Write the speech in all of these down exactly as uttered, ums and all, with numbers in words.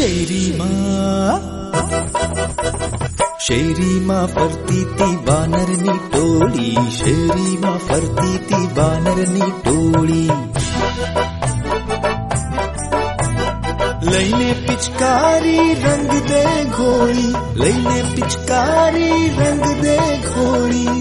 શેરી માં શેરી માં ફરતી તી વાનરની ટોળી, શેરી માં ફરતી તી વાનરની ટોળી. લઈને પિચકારી રંગ દે ઘોડી, લઈને પિચકારી રંગ દે ઘોડી.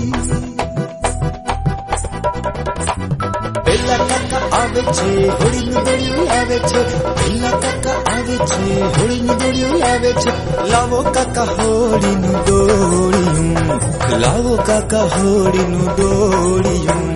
પેલા કાકા આવે છે હોળીનું દોડ્યું લાવે છે, પેલા કાકા આવે છે હોળીનું દોડ્યું લાવે છે. લાવો કાકા હોળીનું દોડ્યું, લાવો કાકા હોળીનું દોડ્યું.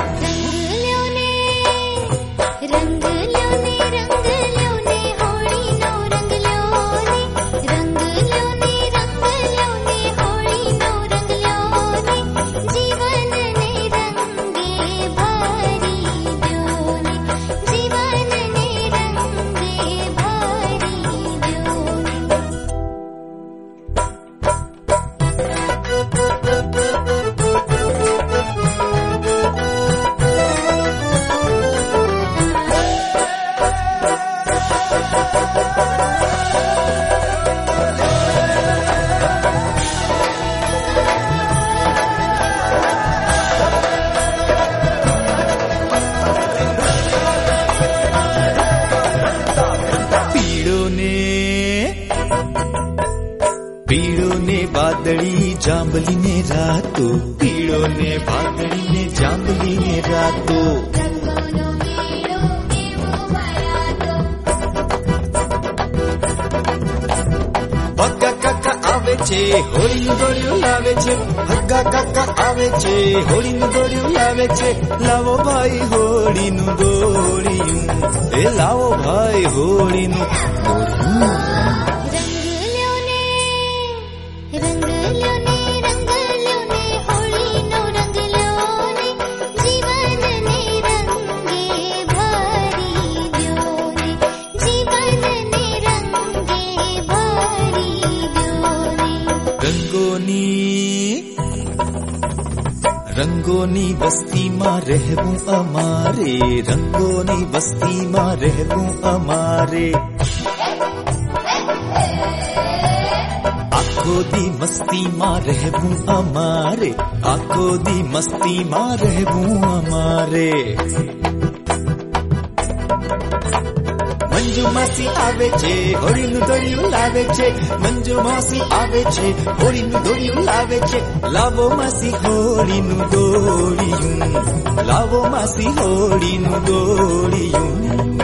પીળો ને વાદળી જાંબલી ને રાતો, પીળો ને વાદળી ને જાંબલી ને રાતો. હગ્ગા કાકા આવે છે હોળીનું દોડ્યું લાવે છે, હગ્ગા કાકા આવે છે હોળીનું દોડ્યું લાવે છે. લાવો ભાઈ હોળીનું દોડ્યું, એ લાવો ભાઈ હોળીનું દોડ્યું. રંગોની વસ્તીમાં રહેવું અમારે, રંગોની વસ્તીમાં રહેવું અમારે. આખો દી મસ્તીમાં રહેવું અમારે, આખો દી મસ્તીમાં રહેવું અમારે. મંજુ માસી આવે છે હોળીનું દોડ્યું લાવે છે, મંજુ માસી આવે છે હોળીનું દોડ્યું લાવે છે. લાવો માસી હોળીનું દોડ્યું, લાવો માસી હોળીનું દોડ્યું.